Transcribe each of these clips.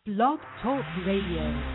Blog Talk Radio.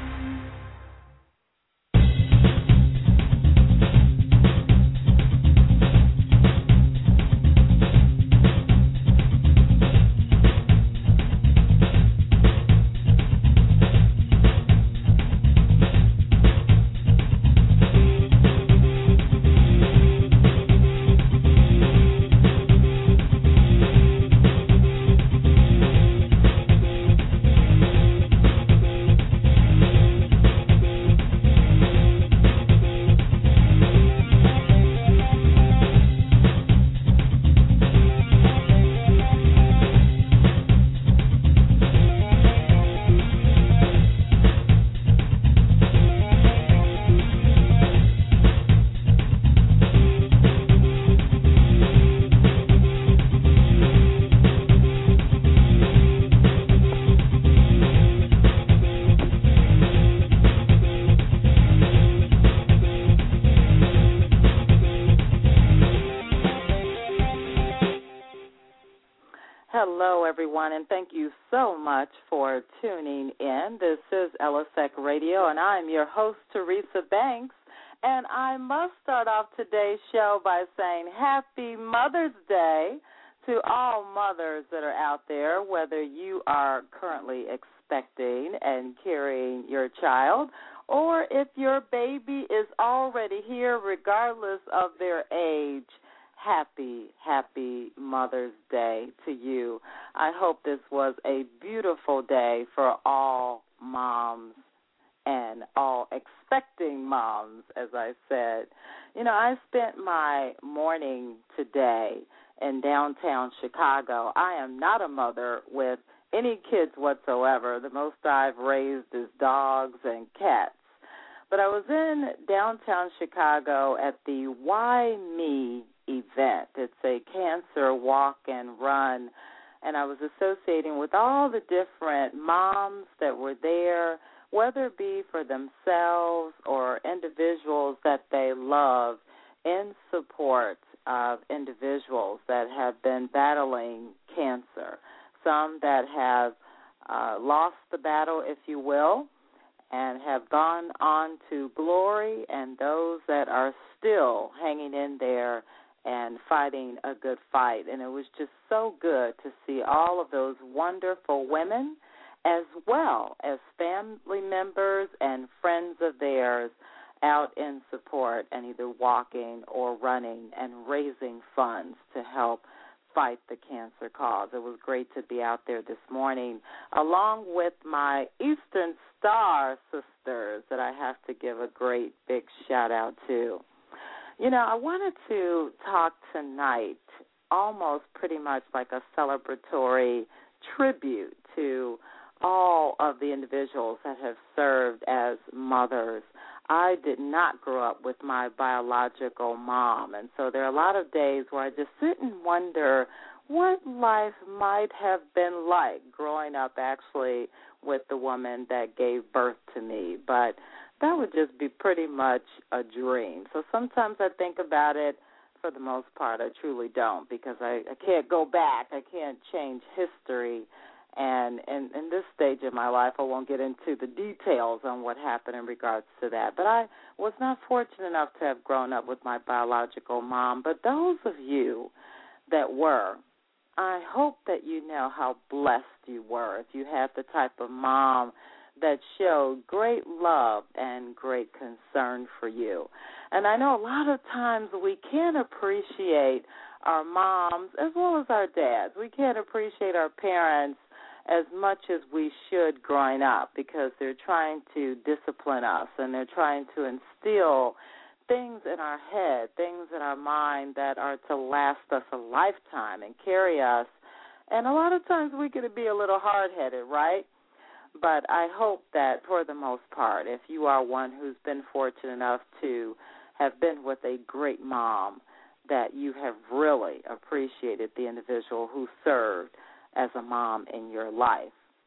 Hello, everyone, and thank you so much for tuning in. This is LSEC Radio, and I'm your host, Teresa Banks. And I must start off today's show by saying Happy Mother's Day to all mothers that are out there, whether you are currently expecting and carrying your child, or if your baby is already here, regardless of their age. Happy Mother's Day to you. I hope this was a beautiful day for all moms and all expecting moms, as I said. You know, I spent my morning today in downtown Chicago. I am not a mother with any kids whatsoever. The most I've raised is dogs and cats. But I was in downtown Chicago at the Why Me event. It's a cancer walk and run, and I was associating with all the different moms that were there, whether it be for themselves or individuals that they love, in support of individuals that have been battling cancer, some that have lost the battle, if you will, and have gone on to glory, and those that are still hanging in there and fighting a good fight. And it was just so good to see all of those wonderful women, as well as family members and friends of theirs, out in support and either walking or running and raising funds to help fight the cancer cause. It was great to be out there this morning, along with my Eastern Star sisters that I have to give a great big shout-out to. You know, I wanted to talk tonight almost pretty much like a celebratory tribute to all of the individuals that have served as mothers. I did not grow up with my biological mom, and so there are a lot of days where I just sit and wonder what life might have been like growing up actually with the woman that gave birth to me. But that would just be pretty much a dream. So sometimes I think about it. For the most part, I truly don't, because I can't go back. I can't change history. And in this stage of my life, I won't get into the details on what happened in regards to that. But I was not fortunate enough to have grown up with my biological mom. But those of you that were, I hope that you know how blessed you were if you had the type of mom that showed great love and great concern for you. And I know a lot of times we can't appreciate our moms as well as our dads. We can't appreciate our parents as much as we should growing up, because they're trying to discipline us and they're trying to instill things in our head, things in our mind that are to last us a lifetime and carry us. And a lot of times we can be a little hard-headed, right? But I hope that for the most part, if you are one who's been fortunate enough to have been with a great mom, that you have really appreciated the individual who served as a mom in your life.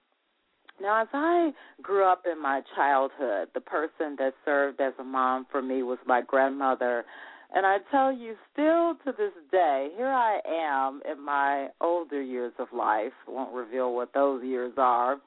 Now, as I grew up in my childhood, the person that served as a mom for me was my grandmother. And I tell you, still to this day, here I am in my older years of life. I won't reveal what those years are.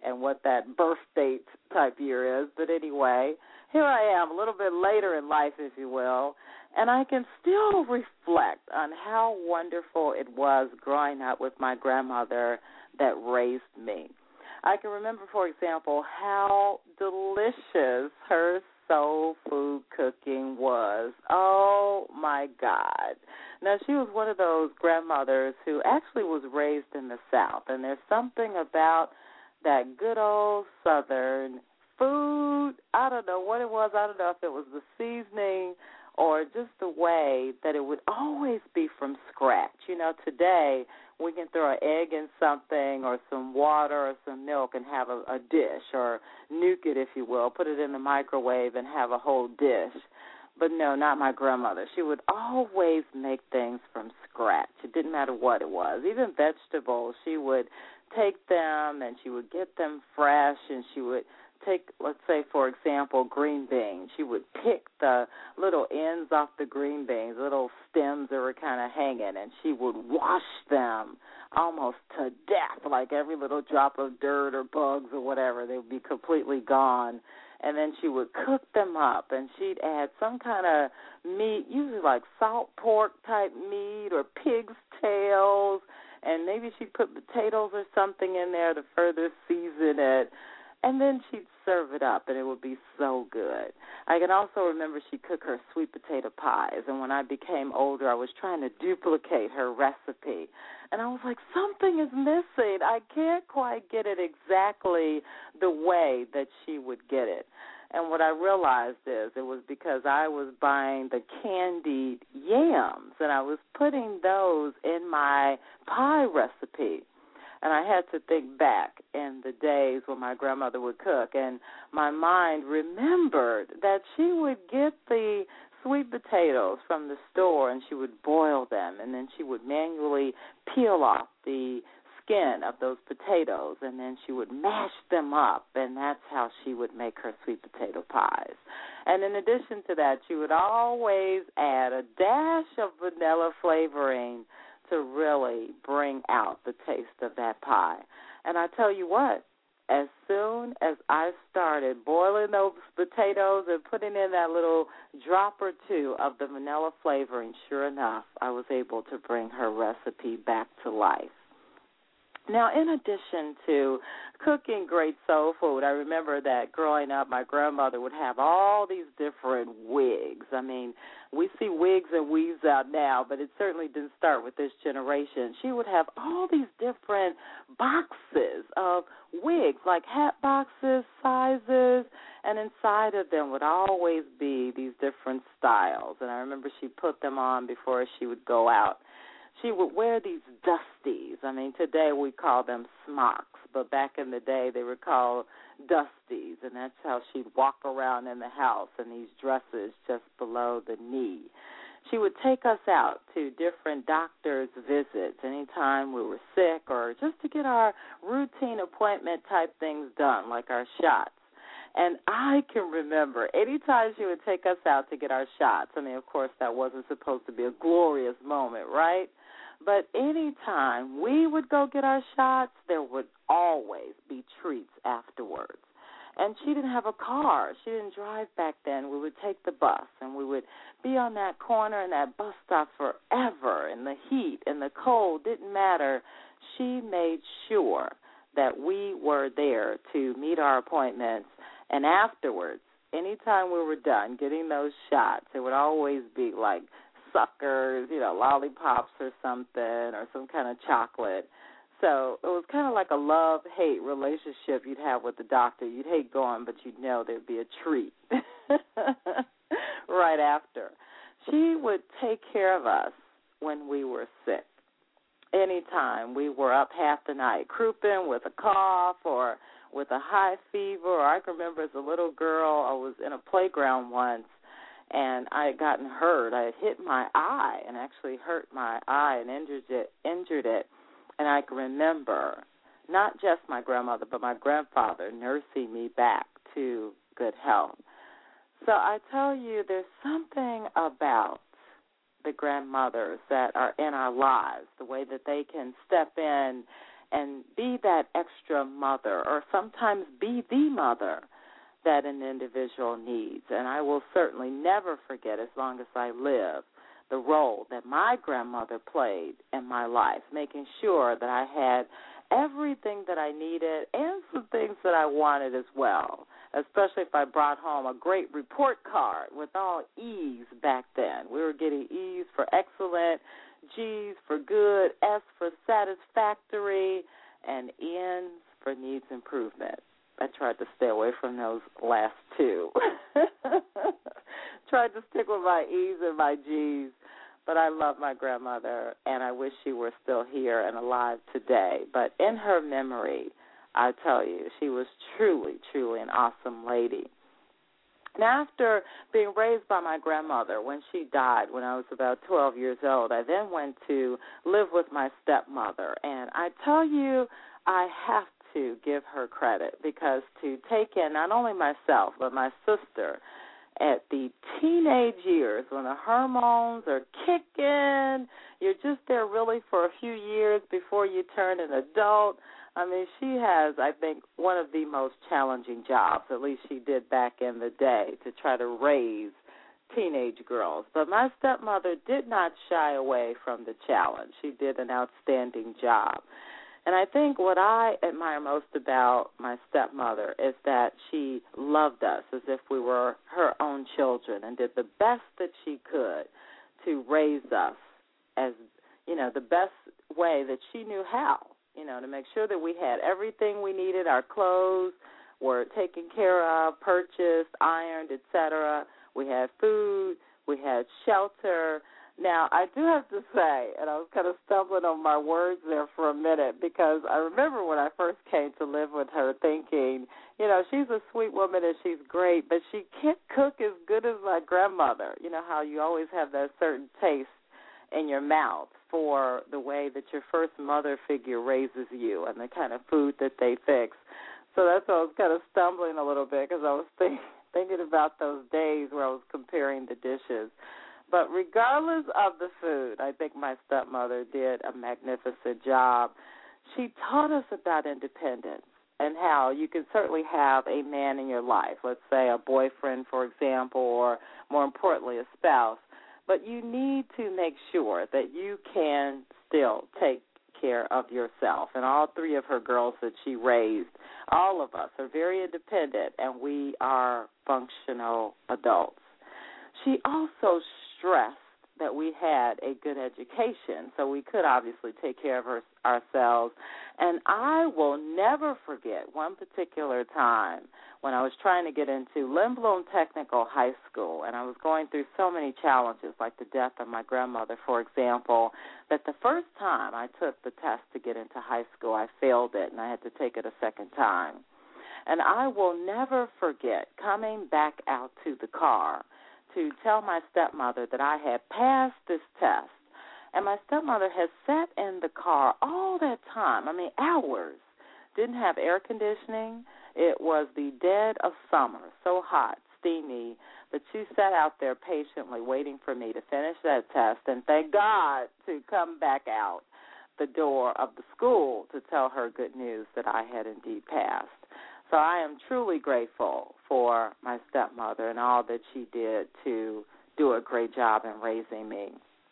and what that birth date type year is. But anyway, here I am, a little bit later in life, if you will, and I can still reflect on how wonderful it was growing up with my grandmother that raised me. I can remember, for example, how delicious her soul food cooking was. Oh, my God. Now, she was one of those grandmothers who actually was raised in the South, and there's something about that good old Southern food. I don't know what it was. I don't know if it was the seasoning or just the way that it would always be from scratch. You know, today we can throw an egg in something or some water or some milk and have a dish, or nuke it, if you will, put it in the microwave and have a whole dish. But no, not my grandmother. She would always make things from scratch. It didn't matter what it was. Even vegetables, she would take them and she would get them fresh, and she would take, let's say, for example, green beans. She would pick the little ends off the green beans, little stems that were kind of hanging, and she would wash them almost to death, like every little drop of dirt or bugs or whatever. They would be completely gone. And then she would cook them up, and she'd add some kind of meat, usually like salt pork type meat or pig's tails, and maybe she'd put potatoes or something in there to further season it. And then she'd serve it up, and it would be so good. I can also remember she'd cook her sweet potato pies, and when I became older, I was trying to duplicate her recipe. And I was like, something is missing. I can't quite get it exactly the way that she would get it. And what I realized is it was because I was buying the candied yams, and I was putting those in my pie recipe. And I had to think back in the days when my grandmother would cook, and my mind remembered that she would get the sweet potatoes from the store, and she would boil them, and then she would manually peel off the skin of those potatoes, and then she would mash them up, and that's how she would make her sweet potato pies. And in addition to that, she would always add a dash of vanilla flavoring to really bring out the taste of that pie. And I tell you what, as soon as I started boiling those potatoes and putting in that little drop or two of the vanilla flavoring, sure enough, I was able to bring her recipe back to life. Now, in addition to cooking great soul food, I remember that growing up, my grandmother would have all these different wigs. I mean, we see wigs and weaves out now, but it certainly didn't start with this generation. She would have all these different boxes of wigs, like hat boxes, sizes, and inside of them would always be these different styles. And I remember she put them on before she would go out. She would wear these dusties. I mean, today we call them smocks, but back in the day they were called dusties, and that's how she'd walk around in the house in these dresses just below the knee. She would take us out to different doctor's visits anytime we were sick, or just to get our routine appointment type things done, like our shots. And I can remember anytime she would take us out to get our shots. I mean, of course, that wasn't supposed to be a glorious moment, right? But anytime we would go get our shots, there would always be treats afterwards. And she didn't have a car. She didn't drive back then. We would take the bus, and we would be on that corner and that bus stop forever, and the heat and the cold didn't matter. She made sure that we were there to meet our appointments. And afterwards, anytime we were done getting those shots, it would always be like suckers, lollipops or something, or some kind of chocolate. So it was kind of like a love-hate relationship you'd have with the doctor. You'd hate going, but you'd know there'd be a treat right after. She would take care of us when we were sick. Anytime we were up half the night crouping with a cough or with a high fever, or I can remember as a little girl, I was in a playground once, and I had gotten hurt. I had hit my eye and actually hurt my eye and injured it. And I can remember not just my grandmother, but my grandfather nursing me back to good health. So I tell you, there's something about the grandmothers that are in our lives, the way that they can step in and be that extra mother, or sometimes be the mother that an individual needs. And I will certainly never forget, as long as I live, the role that my grandmother played in my life, making sure that I had everything that I needed and some things that I wanted as well, especially if I brought home a great report card with all E's back then. We were getting E's for excellent, G's for good, S for satisfactory, and N's for needs improvement. I tried to stay away from those last two. Tried to stick with my E's and my G's. But I love my grandmother, and I wish she were still here and alive today. But in her memory, I tell you, she was truly, truly an awesome lady. And after being raised by my grandmother, when she died when I was about 12 years old, I then went to live with my stepmother. And I tell you, I have to give her credit, because to take in not only myself but my sister at the teenage years, when the hormones are kicking, you're just there really for a few years before you turn an adult. I mean, she has, I think, one of the most challenging jobs, at least she did back in the day, to try to raise teenage girls. But my stepmother did not shy away from the challenge. She did an outstanding job. And I think what I admire most about my stepmother is that she loved us as if we were her own children, and did the best that she could to raise us as, you know, the best way that she knew how, you know, to make sure that we had everything we needed. Our clothes were taken care of, purchased, ironed, etc. We had food, we had shelter. Now, I do have to say, and I was kind of stumbling on my words there for a minute, because I remember when I first came to live with her thinking, you know, she's a sweet woman and she's great, but she can't cook as good as my grandmother. You know how you always have that certain taste in your mouth for the way that your first mother figure raises you and the kind of food that they fix. So that's why I was kind of stumbling a little bit, because I was thinking about those days where I was comparing the dishes. But regardless of the food, I think my stepmother did a magnificent job. She taught us about independence and how you can certainly have a man in your life, let's say a boyfriend, for example, or more importantly, a spouse. But you need to make sure that you can still take care of yourself. And all three of her girls that she raised, all of us are very independent, and we are functional adults. She also stressed that we had a good education, so we could obviously take care of ourselves. And I will never forget one particular time when I was trying to get into Lindblom Technical High School, and I was going through so many challenges, like the death of my grandmother, for example, that the first time I took the test to get into high school, I failed it, and I had to take it a second time. And I will never forget coming back out to the car to tell my stepmother that I had passed this test. And my stepmother had sat in the car all that time, I mean hours, didn't have air conditioning. It was the dead of summer, so hot, steamy, but she sat out there patiently waiting for me to finish that test, and thank God to come back out the door of the school to tell her good news that I had indeed passed. So I am truly grateful for my stepmother and all that she did to do a great job in raising me.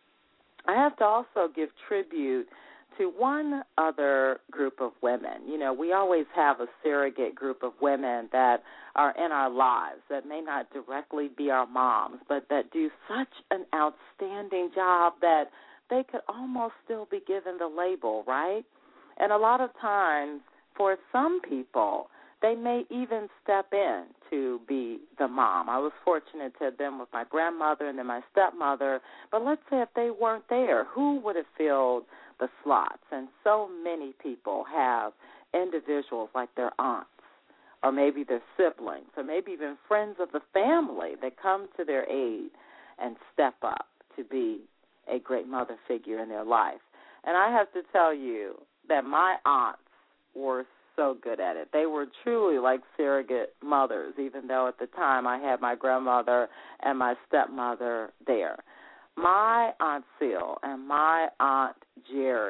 I have to also give tribute to one other group of women. You know, we always have a surrogate group of women that are in our lives that may not directly be our moms, but that do such an outstanding job that they could almost still be given the label, right? And a lot of times, for some people, they may even step in to be the mom. I was fortunate to have been with my grandmother and then my stepmother, but let's say if they weren't there, who would have filled the slots? And so many people have individuals like their aunts or maybe their siblings or maybe even friends of the family that come to their aid and step up to be a great mother figure in their life. And I have to tell you that my aunts were so good at it. They were truly like surrogate mothers, even though at the time I had my grandmother and my stepmother there. My Aunt Seal and my Aunt Jerry,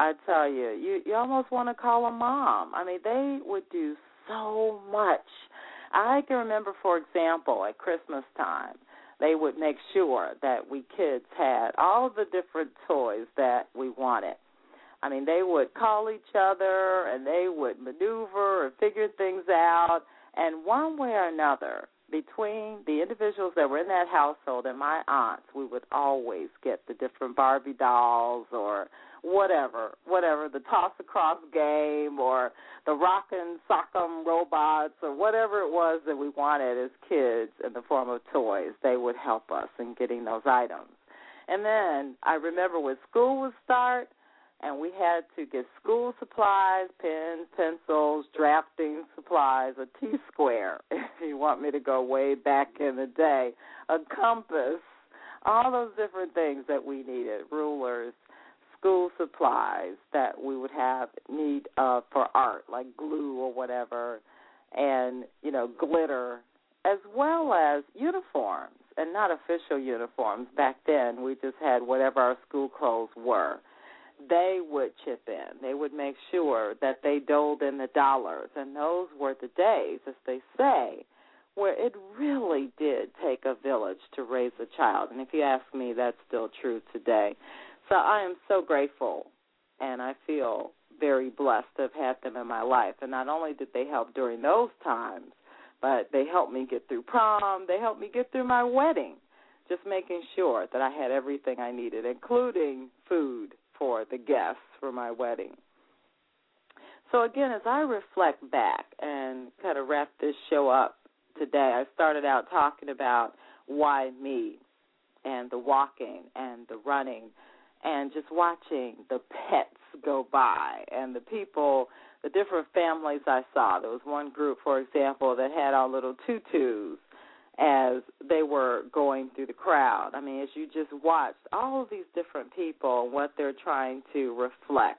I tell you, you almost want to call them mom. I mean, they would do so much. I can remember, for example, at Christmas time, they would make sure that we kids had all of the different toys that we wanted. I mean, they would call each other, and they would maneuver and figure things out, and one way or another, between the individuals that were in that household and my aunts, we would always get the different Barbie dolls or whatever, the toss-across game or the rockin' sock'em robots or whatever it was that we wanted as kids in the form of toys. They would help us in getting those items. And then I remember when school would start, and we had to get school supplies, pens, pencils, drafting supplies, a T-square, if you want me to go way back in the day, a compass, all those different things that we needed, rulers, school supplies that we would need for art, like glue or whatever, and, glitter, as well as uniforms, and not official uniforms. Back then, we just had whatever our school clothes were. They would chip in. They would make sure that they doled in the dollars, and those were the days, as they say, where it really did take a village to raise a child. And if you ask me, that's still true today. So I am so grateful, and I feel very blessed to have had them in my life. And not only did they help during those times, but they helped me get through prom. They helped me get through my wedding, just making sure that I had everything I needed, including food for the guests for my wedding. So, again, as I reflect back and kind of wrap this show up today, I started out talking about why me and the walking and the running and just watching the pets go by and the people, the different families I saw. There was one group, for example, that had our little tutus as they were going through the crowd. I mean, as you just watched all of these different people and what they're trying to reflect,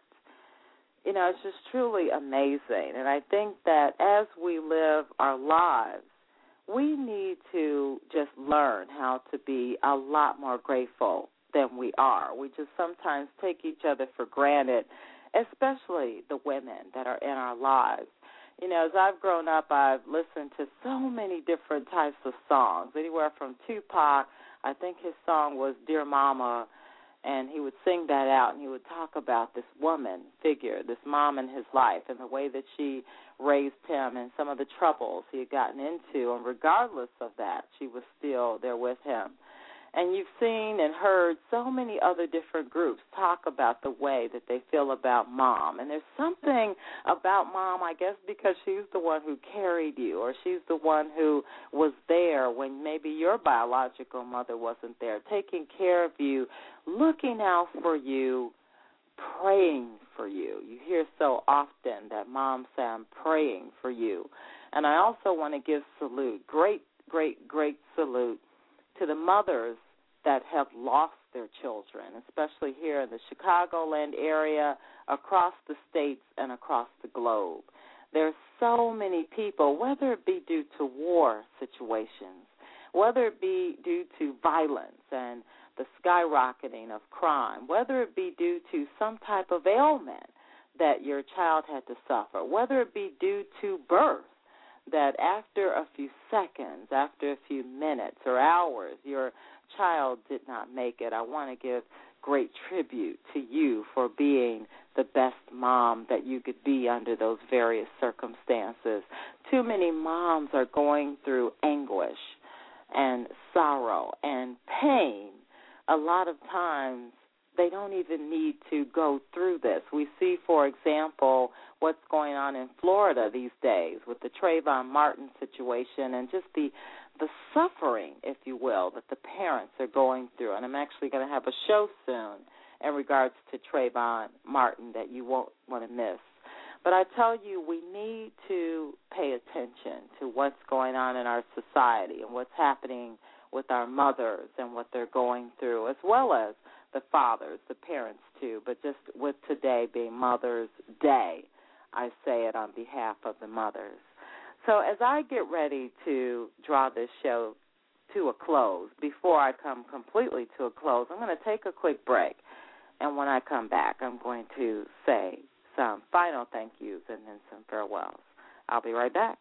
it's just truly amazing. And I think that as we live our lives, we need to just learn how to be a lot more grateful than we are. We just sometimes take each other for granted, especially the women that are in our lives. As I've grown up, I've listened to so many different types of songs, anywhere from Tupac. I think his song was Dear Mama, and he would sing that out, and he would talk about this woman figure, this mom in his life, and the way that she raised him and some of the troubles he had gotten into. And regardless of that, she was still there with him. And you've seen and heard so many other different groups talk about the way that they feel about mom. And there's something about mom, I guess, because she's the one who carried you, or she's the one who was there when maybe your biological mother wasn't there, taking care of you, looking out for you, praying for you. You hear so often that moms say, I'm praying for you. And I also want to give salute, great salute to the mothers that have lost their children, especially here in the Chicagoland area, across the states and across the globe. There's so many people, whether it be due to war situations, whether it be due to violence and the skyrocketing of crime, whether it be due to some type of ailment that your child had to suffer, whether it be due to birth, that after a few seconds, after a few minutes or hours, your child did not make it. I want to give great tribute to you for being the best mom that you could be under those various circumstances. Too many moms are going through anguish and sorrow and pain. A lot of times they don't even need to go through this. We see, for example, what's going on in Florida these days with the Trayvon Martin situation and just the suffering, if you will, that the parents are going through. And I'm actually going to have a show soon in regards to Trayvon Martin that you won't want to miss. But I tell you, we need to pay attention to what's going on in our society and what's happening with our mothers and what they're going through, as well as the fathers, the parents too. But just with today being Mother's Day, I say it on behalf of the mothers. So as I get ready to draw this show to a close, before I come completely to a close, I'm going to take a quick break. And when I come back, I'm going to say some final thank yous and then some farewells. I'll be right back.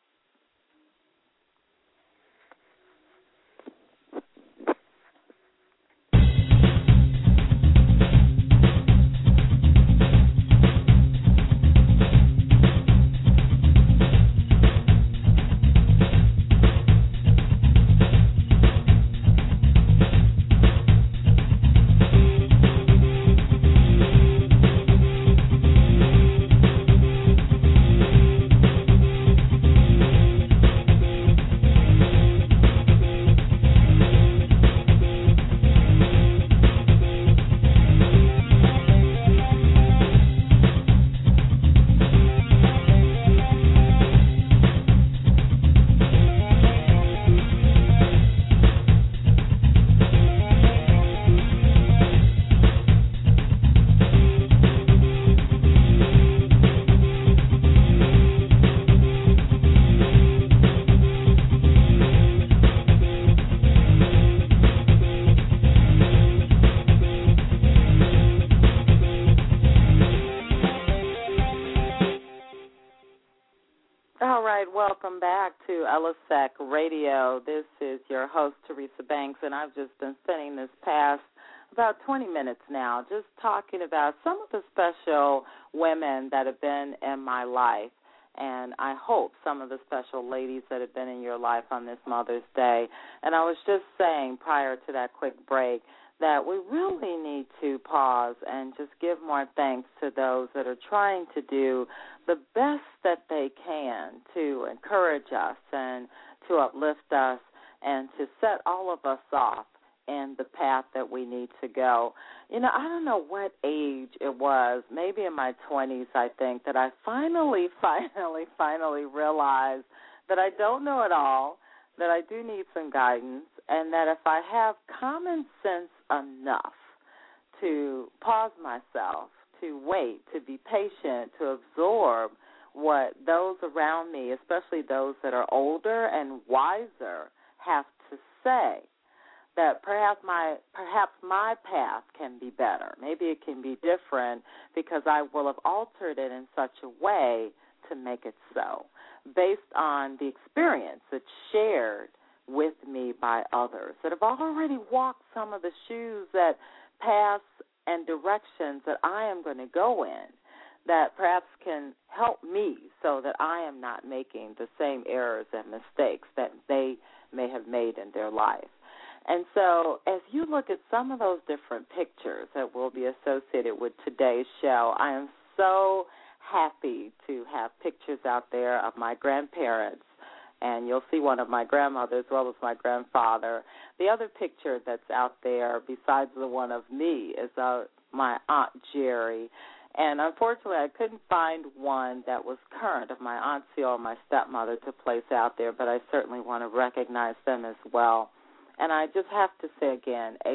Welcome back to LSEC Radio. This is your host, Teresa Banks, and I've just been spending this past about 20 minutes now just talking about some of the special women that have been in my life, and I hope some of the special ladies that have been in your life on this Mother's Day. And I was just saying prior to that quick break that we really need to pause and just give more thanks to those that are trying to do the best that they can to encourage us and to uplift us and to set all of us off in the path that we need to go. You know, I don't know what age it was, maybe in my 20s, I think, that I finally realized that I don't know it all, that I do need some guidance, and that if I have common sense enough to pause myself, to wait, to be patient, to absorb what those around me, especially those that are older and wiser, have to say, that perhaps my path can be better. Maybe it can be different because I will have altered it in such a way to make it so, based on the experience that's shared with me by others that have already walked some of the shoes, that paths and directions that I am going to go in, that perhaps can help me so that I am not making the same errors and mistakes that they may have made in their life. And so as you look at some of those different pictures that will be associated with today's show, I am so happy to have pictures out there of my grandparents, and you'll see one of my grandmother as well as my grandfather. The other picture that's out there besides the one of me is my Aunt Jerry. And unfortunately, I couldn't find one that was current of my Aunt Seal and my stepmother to place out there, but I certainly want to recognize them as well. And I just have to say again, a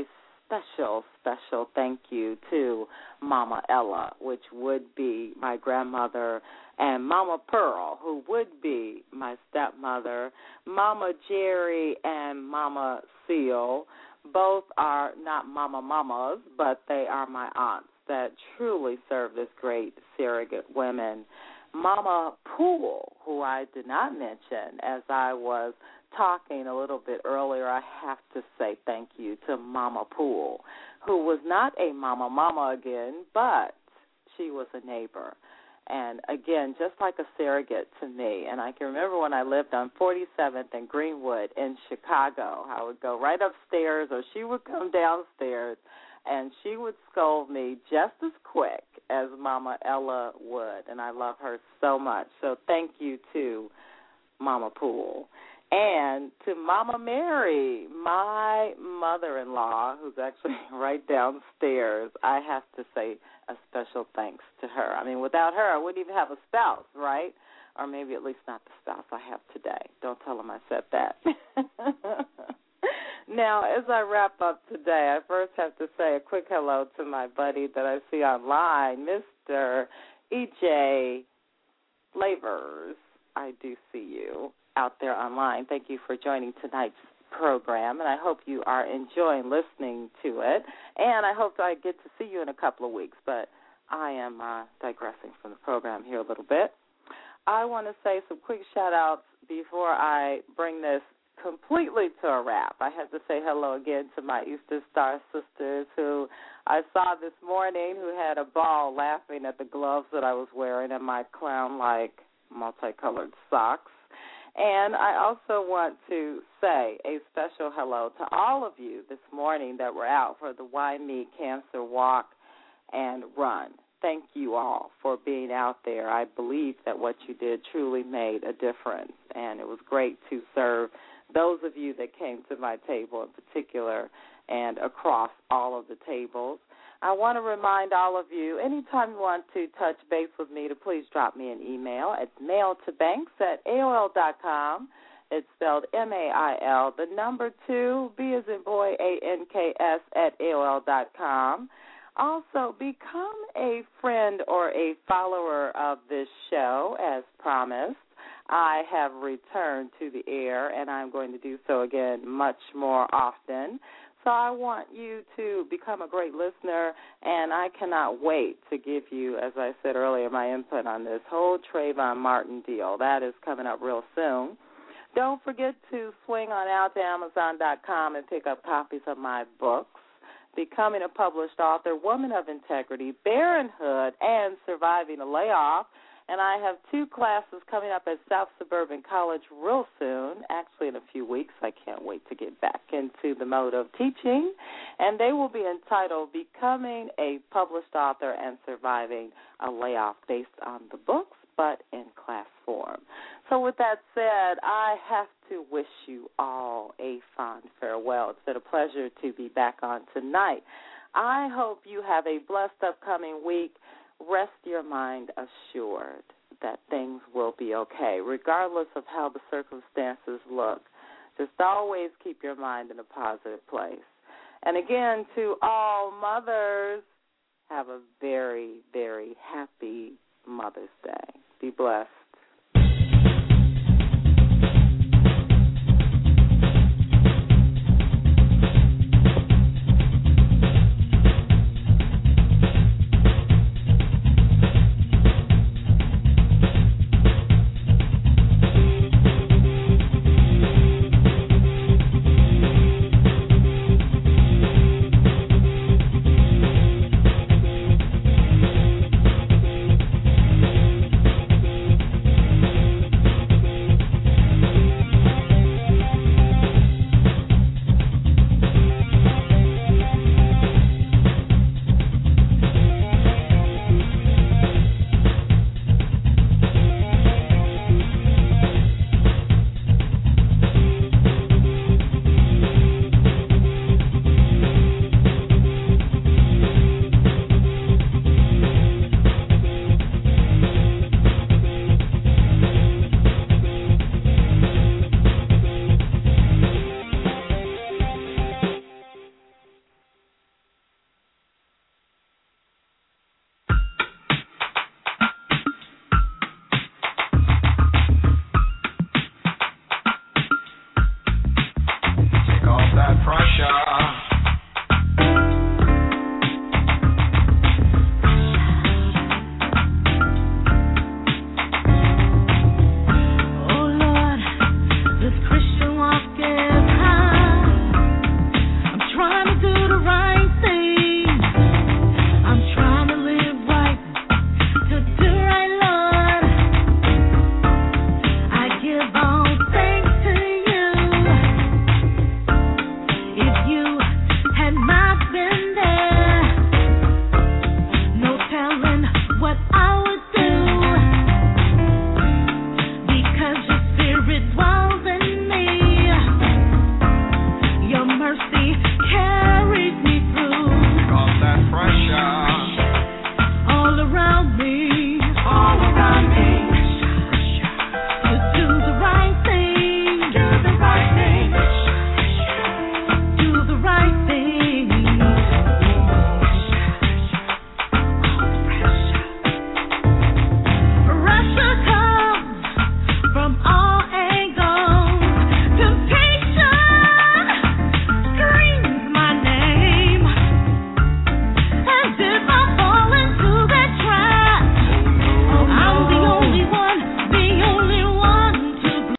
special thank you to Mama Ella, which would be my grandmother, and Mama Pearl, who would be my stepmother, Mama Jerry and Mama Seal. Both are not mamas, but they are my aunts that truly served as great surrogate women. Mama Poole, who I did not mention as I was talking a little bit earlier, I have to say thank you to Mama Poole, who was not a mama again, but she was a neighbor. And, again, just like a surrogate to me. And I can remember when I lived on 47th and Greenwood in Chicago, I would go right upstairs or she would come downstairs, and she would scold me just as quick as Mama Ella would. And I love her so much. So thank you to Mama Poole. And to Mama Mary, my mother-in-law, who's actually right downstairs, I have to say a special thanks to her. I mean, without her, I wouldn't even have a spouse, right? Or maybe at least not the spouse I have today. Don't tell them I said that. Now, as I wrap up today, I first have to say a quick hello to my buddy that I see online, Mr. E.J. Flavors. I do see you out there online. Thank you for joining tonight's program, and I hope you are enjoying listening to it. And I hope I get to see you in a couple of weeks, but I am digressing from the program here a little bit. I want to say some quick shout-outs before I bring this completely to a wrap. I have to say hello again to my Easter Star sisters who I saw this morning who had a ball laughing at the gloves that I was wearing and my clown-like multicolored socks. And I also want to say a special hello to all of you this morning that were out for the Why Me Cancer Walk and Run. Thank you all for being out there. I believe that what you did truly made a difference, and it was great to serve those of you that came to my table in particular and across all of the tables. I want to remind all of you, anytime you want to touch base with me, to please drop me an email at mailtobanks@AOL.com. It's spelled M-A-I-L, the number 2, B as in boy, A-N-K-S @AOL.com. Also, become a friend or a follower of this show, as promised. I have returned to the air, and I'm going to do so again much more often. So I want you to become a great listener, and I cannot wait to give you, as I said earlier, my input on this whole Trayvon Martin deal. That is coming up real soon. Don't forget to swing on out to Amazon.com and pick up copies of my books, Becoming a Published Author, Woman of Integrity, Parenthood, and Surviving a Layoff. And I have 2 classes coming up at South Suburban College real soon, actually in a few weeks. I can't wait to get back into the mode of teaching. And they will be entitled Becoming a Published Author and Surviving a Layoff, based on the books, but in class form. So with that said, I have to wish you all a fond farewell. It's been a pleasure to be back on tonight. I hope you have a blessed upcoming week. Rest your mind assured that things will be okay, regardless of how the circumstances look. Just always keep your mind in a positive place. And again, to all mothers, have a very, very happy Mother's Day. Be blessed. Spirit